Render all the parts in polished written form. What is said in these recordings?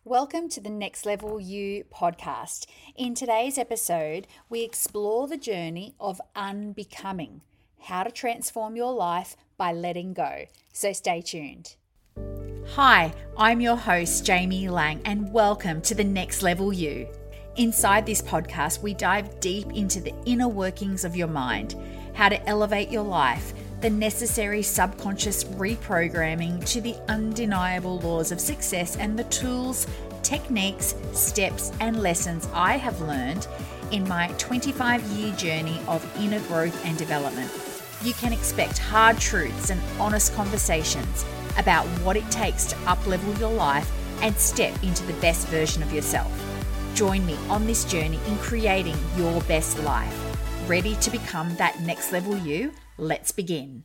Welcome to the Next Level You podcast. In today's episode, we explore the journey of unbecoming, how to transform your life by letting go. So stay tuned. Hi, I'm your host, Jamie Lang, and welcome to the Next Level You. Inside this podcast, we dive deep into the inner workings of your mind, how to elevate your life, the necessary subconscious reprogramming to the undeniable laws of success, and the tools, techniques, steps, and lessons I have learned in my 25-year journey of inner growth and development. You can expect hard truths and honest conversations about what it takes to up-level your life and step into the best version of yourself. Join me on this journey in creating your best life. Ready to become that next level you? Let's begin.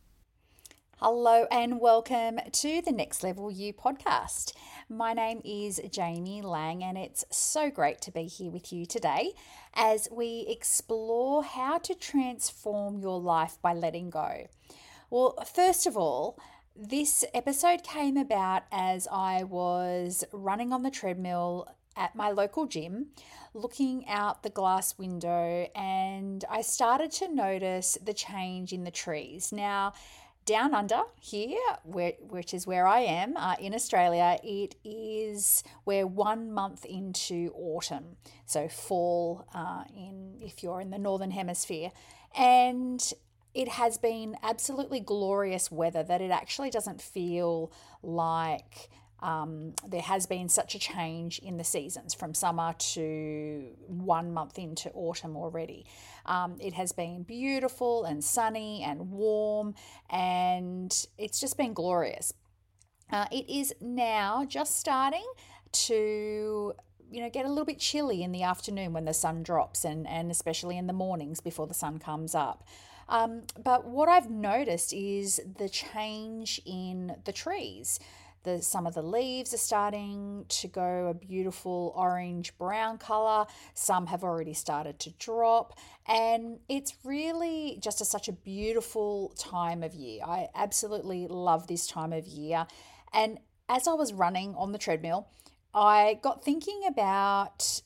Hello and welcome to the Next Level You podcast. My name is Jamie Lang and it's so great to be here with you today as we explore how to transform your life by letting go. Well, first of all, this episode came about as I was running on the treadmill at my local gym, looking out the glass window, and I started to notice the change in the trees. Now, down under here, which is where I am in Australia, we're 1 month into autumn, so fall if you're in the northern hemisphere, and it has been absolutely glorious weather that it actually doesn't feel like there has been such a change in the seasons from summer to 1 month into autumn already. It has been beautiful and sunny and warm, and it's just been glorious. It is now just starting to get a little bit chilly in the afternoon when the sun drops and especially in the mornings before the sun comes up. But what I've noticed is the change in the trees. Some of the leaves are starting to go a beautiful orange-brown color. Some have already started to drop. And it's really just such a beautiful time of year. I absolutely love this time of year. And as I was running on the treadmill, I got thinking about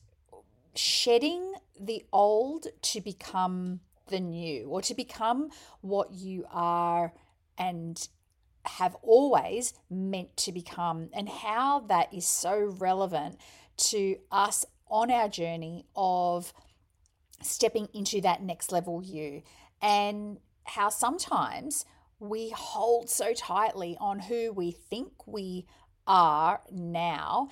shedding the old to become the new, or to become what you are and have always meant to become, and how that is so relevant to us on our journey of stepping into that next level you, and how sometimes we hold so tightly on who we think we are now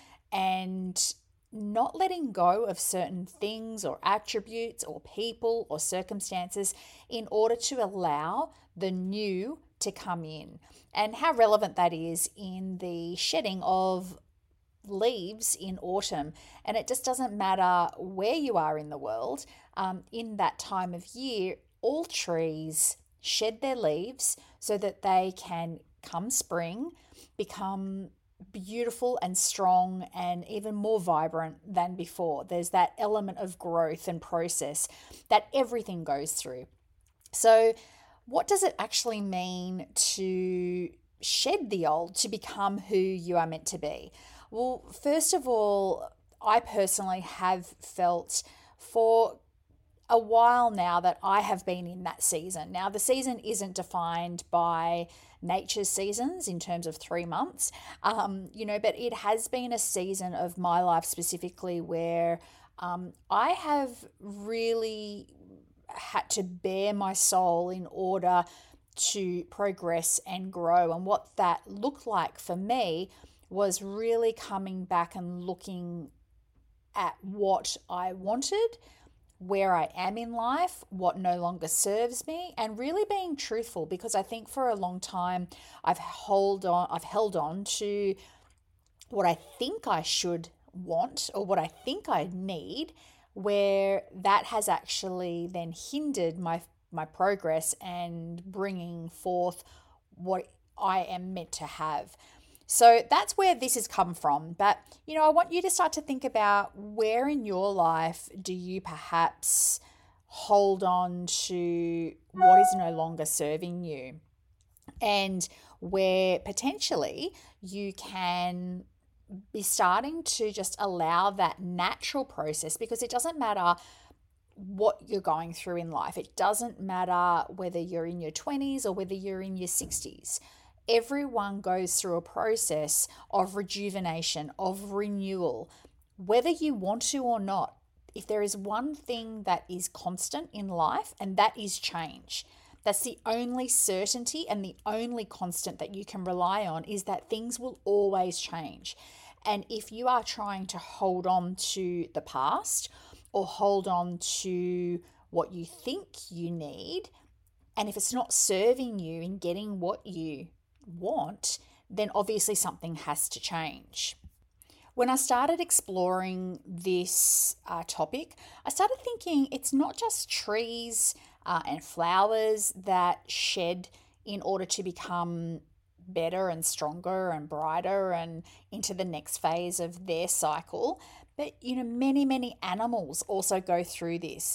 and not letting go of certain things or attributes or people or circumstances in order to allow the new to come in, and how relevant that is in the shedding of leaves in autumn. And it just doesn't matter where you are in the world, in that time of year, all trees shed their leaves so that they can, come spring, become beautiful and strong and even more vibrant than before. There's that element of growth and process that everything goes through. So what does it actually mean to shed the old to become who you are meant to be? Well, first of all, I personally have felt for a while now that I have been in that season. Now, the season isn't defined by nature's seasons in terms of 3 months, but it has been a season of my life specifically where I have really had to bare my soul in order to progress and grow. And what that looked like for me was really coming back and looking at what I wanted, where I am in life, what no longer serves me, and really being truthful, because I think for a long time I've held on to what I think I should want or what I think I need, where that has actually then hindered my progress and bringing forth what I am meant to have. So that's where this has come from. But, I want you to start to think about where in your life do you perhaps hold on to what is no longer serving you, and where potentially you can be starting to just allow that natural process, because it doesn't matter what you're going through in life. It doesn't matter whether you're in your 20s or whether you're in your 60s. Everyone goes through a process of rejuvenation, of renewal, whether you want to or not. If there is one thing that is constant in life, and that is change. That's the only certainty and the only constant that you can rely on, is that things will always change. And if you are trying to hold on to the past or hold on to what you think you need, and if it's not serving you in getting what you want, then obviously something has to change. When I started exploring this topic, I started thinking it's not just trees and flowers that shed in order to become better and stronger and brighter and into the next phase of their cycle, but many animals also go through this.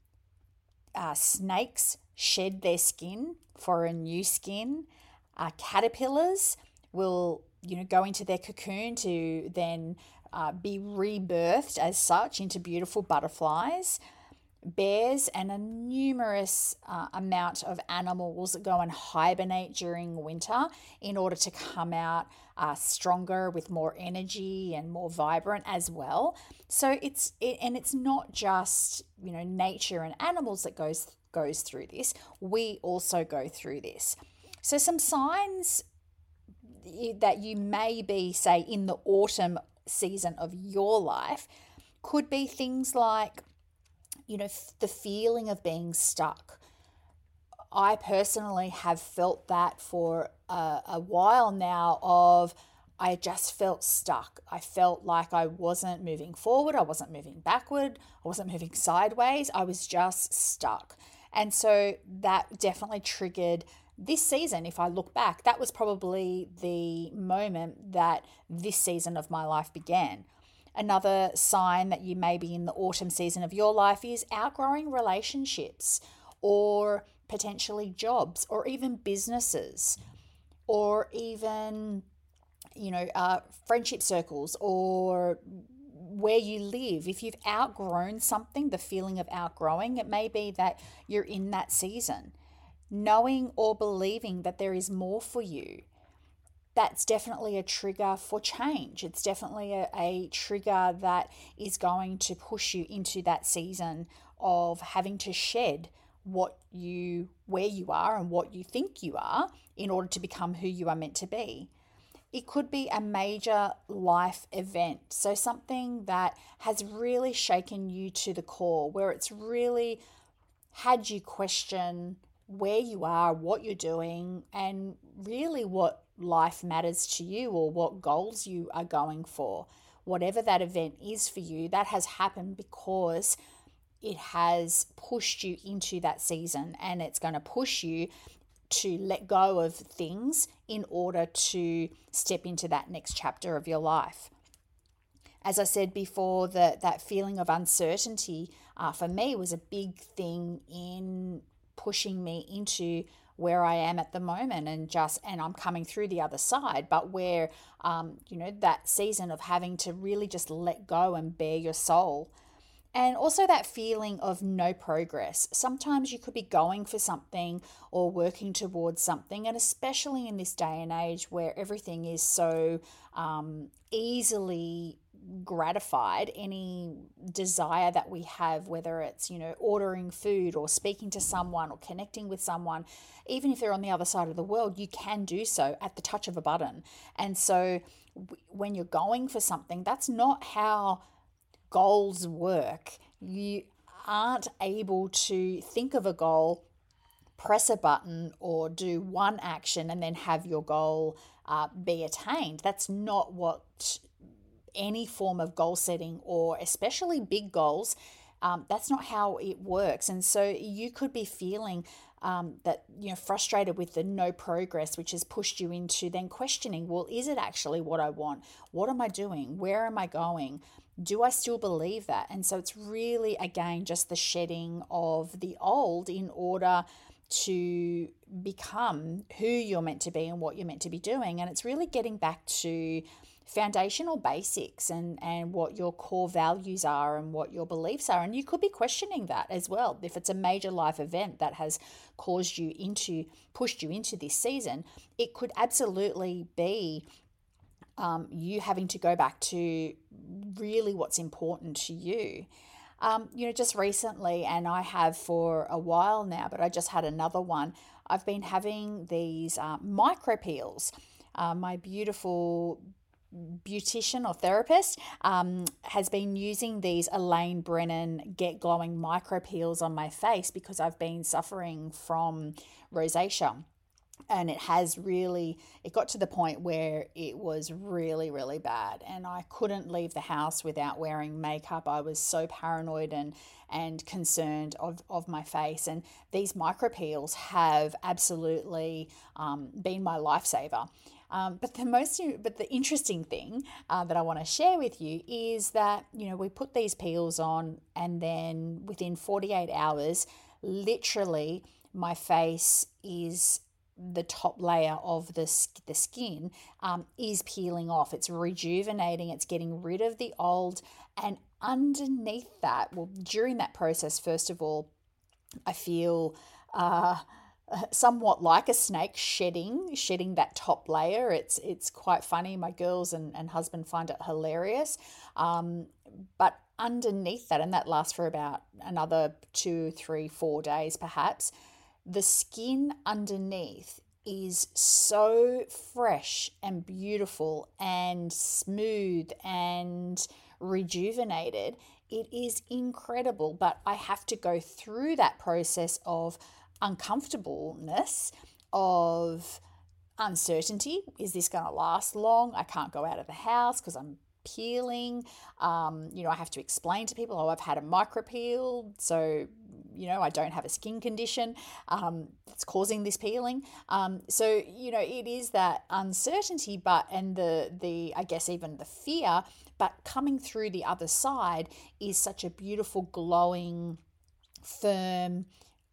Snakes shed their skin for a new skin. Caterpillars will go into their cocoon to then be rebirthed as such into beautiful butterflies. Bears and a numerous amount of animals go and hibernate during winter in order to come out stronger with more energy and more vibrant as well. So it's not just nature and animals that goes through this. We also go through this. So some signs that you may be, say, in the autumn season of your life could be things like the feeling of being stuck. I personally have felt that for a while now. I just felt stuck. I felt like I wasn't moving forward. I wasn't moving backward. I wasn't moving sideways. I was just stuck. And so that definitely triggered this season. If I look back, that was probably the moment that this season of my life began. Another sign that you may be in the autumn season of your life is outgrowing relationships, or potentially jobs, or even businesses, or even, friendship circles, or where you live. If you've outgrown something, the feeling of outgrowing, it may be that you're in that season. Knowing or believing that there is more for you, that's definitely a trigger for change. It's definitely a trigger that is going to push you into that season of having to shed where you are and what you think you are in order to become who you are meant to be. It could be a major life event. So something that has really shaken you to the core, where it's really had you question where you are, what you're doing, and really what life matters to you, or what goals you are going for. Whatever that event is for you, that has happened because it has pushed you into that season, and it's going to push you to let go of things in order to step into that next chapter of your life. As I said before, that feeling of uncertainty for me was a big thing in pushing me into where I am at the moment, and I'm coming through the other side, but where that season of having to really just let go and bare your soul. And also that feeling of no progress. Sometimes you could be going for something or working towards something, and especially in this day and age where everything is so easily gratified, any desire that we have, whether it's ordering food or speaking to someone or connecting with someone, even if they're on the other side of the world, you can do so at the touch of a button. And so when you're going for something, that's not how goals work. You aren't able to think of a goal, press a button, or do one action and then have your goal be attained. That's not what any form of goal setting, or especially big goals, that's not how it works. And so you could be feeling that frustrated with the no progress, which has pushed you into then questioning, well, is it actually what I want? What am I doing? Where am I going? Do I still believe that? And so it's really, again, just the shedding of the old in order to become who you're meant to be and what you're meant to be doing. And it's really getting back to foundational basics and what your core values are and what your beliefs are. And you could be questioning that as well. If it's a major life event that has pushed you into this season, it could absolutely be you having to go back to really what's important to you. Just recently, and I have for a while now, but I just had another one. I've been having these micro peels. My beautiful beautician or therapist has been using these Elaine Brennan Get Glowing micro peels on my face because I've been suffering from rosacea. And it got to the point where it was really, really bad. And I couldn't leave the house without wearing makeup. I was so paranoid and concerned of my face. And these micro peels have absolutely been my lifesaver. But the interesting thing that I want to share with you is that, we put these peels on, and then within 48 hours, literally my face is, the top layer of the skin is peeling off. It's rejuvenating. It's getting rid of the old. And underneath that, well, during that process, first of all, I feel somewhat like a snake shedding that top layer. It's quite funny. My girls and husband find it hilarious. But underneath that, and that lasts for about another 2, 3, 4 days perhaps, the skin underneath is so fresh and beautiful and smooth and rejuvenated. It is incredible, but I have to go through that process of uncomfortableness, of uncertainty. Is this going to last long? I can't go out of the house because I'm peeling. I have to explain to people, I've had a micro peel, so I don't have a skin condition that's causing this peeling. So it is that uncertainty, and the I guess even the fear, but coming through the other side is such a beautiful, glowing, firm,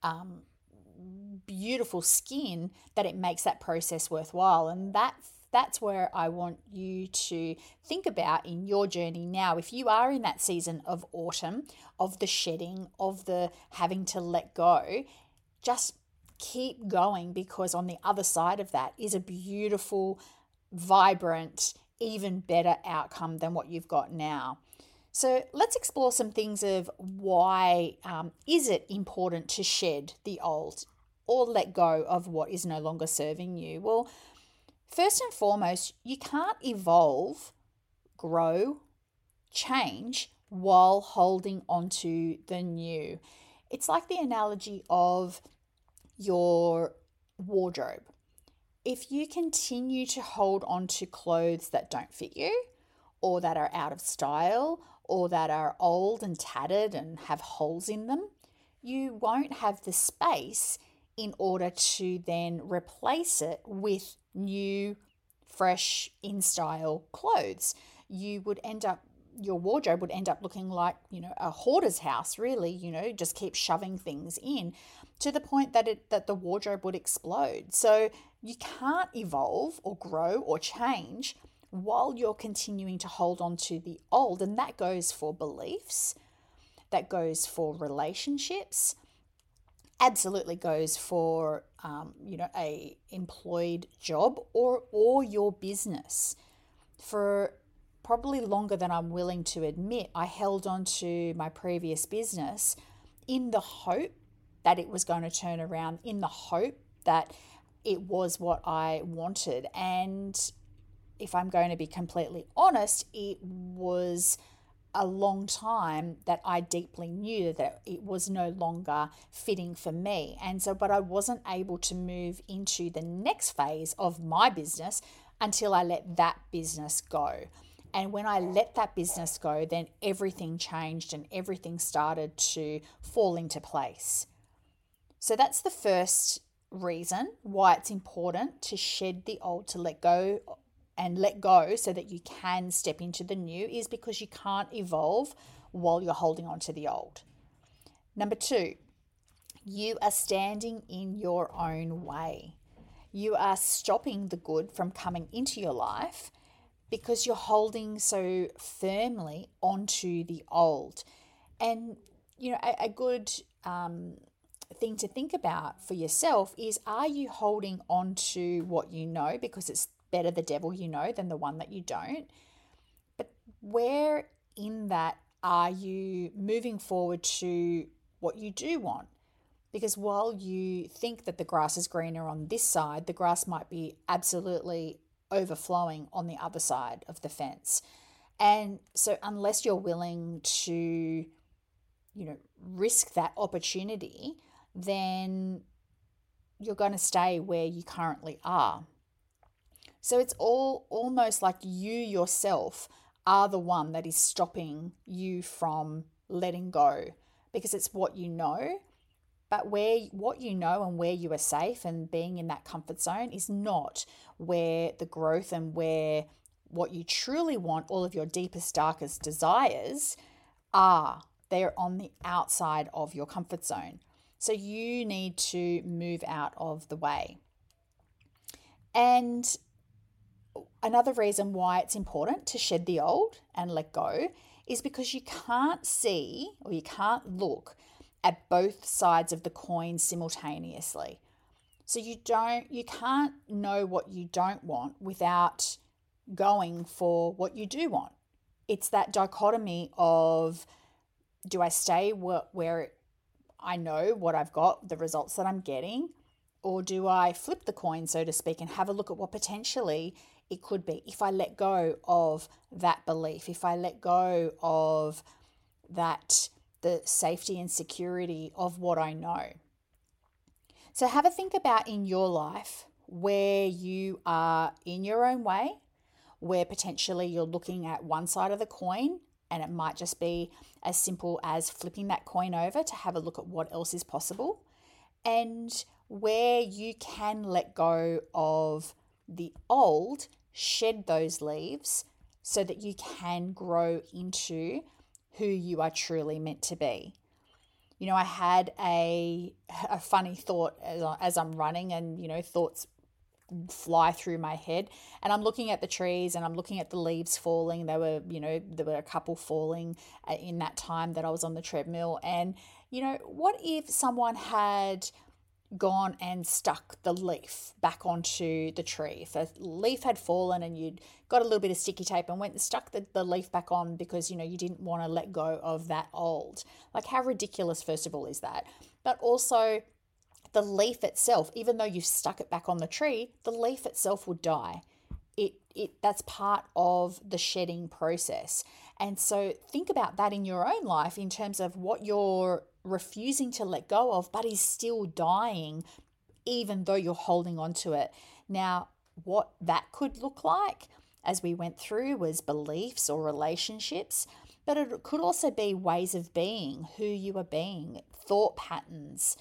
beautiful skin that it makes that process worthwhile. And that's where I want you to think about in your journey now. If you are in that season of autumn, of the shedding, of the having to let go, just keep going, because on the other side of that is a beautiful, vibrant, even better outcome than what you've got now. So let's explore some things of why is it important to shed the old or let go of what is no longer serving you? Well, first and foremost, you can't evolve, grow, change while holding onto the new. It's like the analogy of your wardrobe. If you continue to hold on to clothes that don't fit you, or that are out of style, or that are old and tattered and have holes in them, you won't have the space in order to then replace it with new, fresh, in-style clothes. Your wardrobe would end up looking like, a hoarder's house, really, just keep shoving things in to the point that the wardrobe would explode. So you can't evolve or grow or change while you're continuing to hold on to the old. And that goes for beliefs, that goes for relationships, absolutely goes for a employed job or your business. For probably longer than I'm willing to admit, I held on to my previous business in the hope that it was going to turn around, in the hope that it was what I wanted. And if I'm going to be completely honest, it was a long time that I deeply knew that it was no longer fitting for me. But I wasn't able to move into the next phase of my business until I let that business go. And when I let that business go, then everything changed and everything started to fall into place. So that's the first reason why it's important to shed the old, to let go so that you can step into the new, is because you can't evolve while you're holding on to the old. Number 2, you are standing in your own way. You are stopping the good from coming into your life because you're holding so firmly onto the old. And, a good thing to think about for yourself is, are you holding on to what you know because it's better the devil you know than the one that you don't? But where in that are you moving forward to what you do want? Because while you think that the grass is greener on this side, the grass might be absolutely overflowing on the other side of the fence. And so unless you're willing to, risk that opportunity, then you're going to stay where you currently are. So it's all almost like you yourself are the one that is stopping you from letting go, because it's what you know. But what you know and where you are safe and being in that comfort zone is not where the growth and where what you truly want, all of your deepest, darkest desires are. They're on the outside of your comfort zone. So you need to move out of the way. And another reason why it's important to shed the old and let go is because you can't see, or you can't look at both sides of the coin simultaneously. So you can't know what you don't want without going for what you do want. It's that dichotomy of, do I stay where I know what I've got, the results that I'm getting, or do I flip the coin, so to speak, and have a look at what potentially it could be if I let go of that belief, if I let go of that, the safety and security of what I know. So have a think about in your life where you are in your own way, where potentially you're looking at one side of the coin, and it might just be as simple as flipping that coin over to have a look at what else is possible, and where you can let go of the old, shed those leaves so that you can grow into who you are truly meant to be. I had a funny thought as I'm running, and, thoughts fly through my head, and I'm looking at the trees and I'm looking at the leaves falling. There were a couple falling in that time that I was on the treadmill. And, what if someone had gone and stuck the leaf back onto the tree? If a leaf had fallen and you'd got a little bit of sticky tape and went and stuck the leaf back on because, you didn't want to let go of that old. Like, how ridiculous, first of all, is that? But also, the leaf itself, even though you've stuck it back on the tree, the leaf itself would die. That's part of the shedding process. And so think about that in your own life in terms of what you're refusing to let go of, but is still dying, even though you're holding on to it. Now, what that could look like, as we went through, was beliefs or relationships, but it could also be ways of being, who you are being, thought patterns,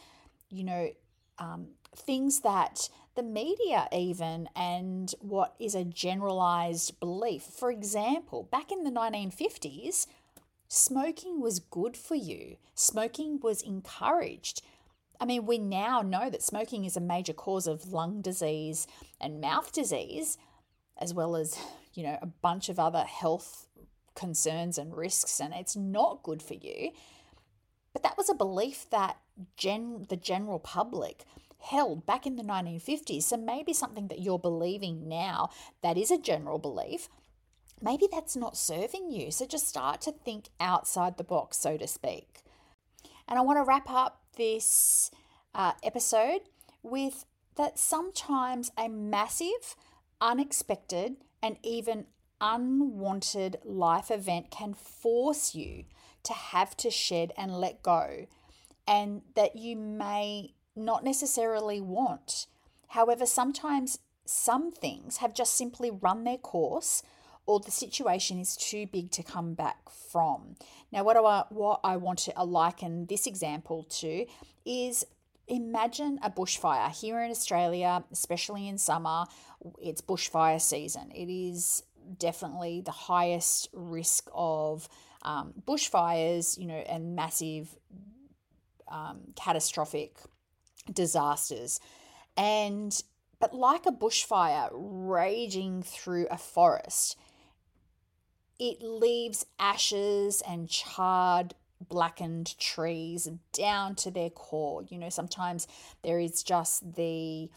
things that the media even, and what is a generalized belief. For example, back in the 1950s, smoking was good for you. Smoking was encouraged. I mean, we now know that smoking is a major cause of lung disease and mouth disease, as well as, a bunch of other health concerns and risks, and it's not good for you. But that was a belief that the general public held back in the 1950s. So maybe something that you're believing now that is a general belief, maybe that's not serving you. So just start to think outside the box, so to speak. And I want to wrap up this episode with that sometimes a massive, unexpected, and even unwanted life event can force you to have to shed and let go, and that you may not necessarily want. However, sometimes some things have just simply run their course, or the situation is too big to come back from. Now, what I want to liken this example to is, imagine a bushfire. Here in Australia, especially in summer, it's bushfire season. It is definitely the highest risk of bushfires, and massive catastrophic disasters. But like a bushfire raging through a forest, it leaves ashes and charred, blackened trees down to their core. Sometimes there is just the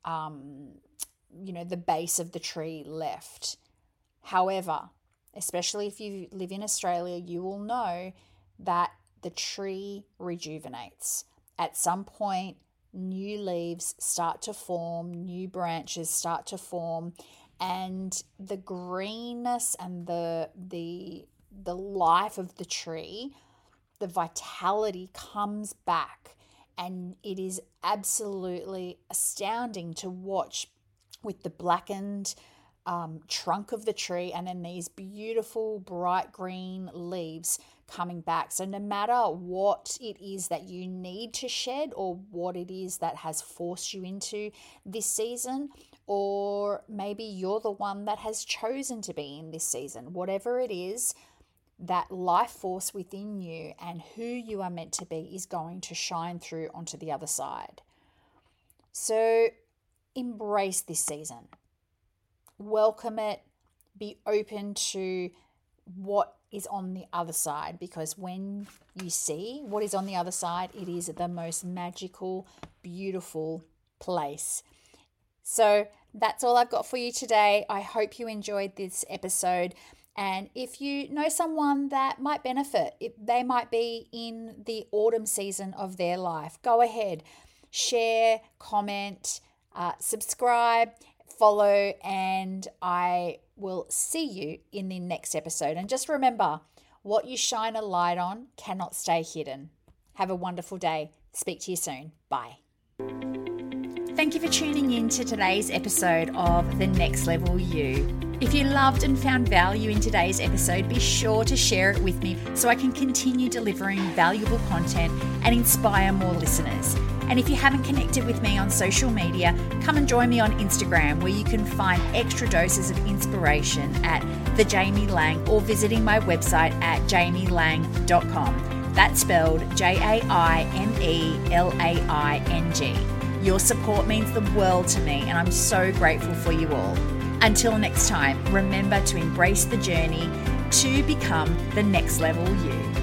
base of the tree left. However, especially if you live in Australia, you will know that the tree rejuvenates. At some point, new leaves start to form, new branches start to form, and the greenness and the life of the tree, the vitality comes back, and it is absolutely astounding to watch with the blackened trunk of the tree and then these beautiful bright green leaves coming back. So no matter what it is that you need to shed or what it is that has forced you into this season, or maybe you're the one that has chosen to be in this season, whatever it is, that life force within you and who you are meant to be is going to shine through onto the other side. So embrace this season. Welcome it. Be open to what is on the other side, because when you see what is on the other side, it is the most magical, beautiful place. So that's all I've got for you today. I hope you enjoyed this episode. And if you know someone that might benefit, if they might be in the autumn season of their life, go ahead, share, comment, subscribe, follow, and I will see you in the next episode. And just remember, what you shine a light on cannot stay hidden. Have a wonderful day. Speak to you soon. Bye. Thank you for tuning in to today's episode of The Next Level You. If you loved and found value in today's episode, be sure to share it with me so I can continue delivering valuable content and inspire more listeners. And if you haven't connected with me on social media, come and join me on Instagram, where you can find extra doses of inspiration at The Jamie Lang, or visiting my website at jamielang.com. That's spelled JAIMELAING. Your support means the world to me, and I'm so grateful for you all. Until next time, remember to embrace the journey to become the next level you.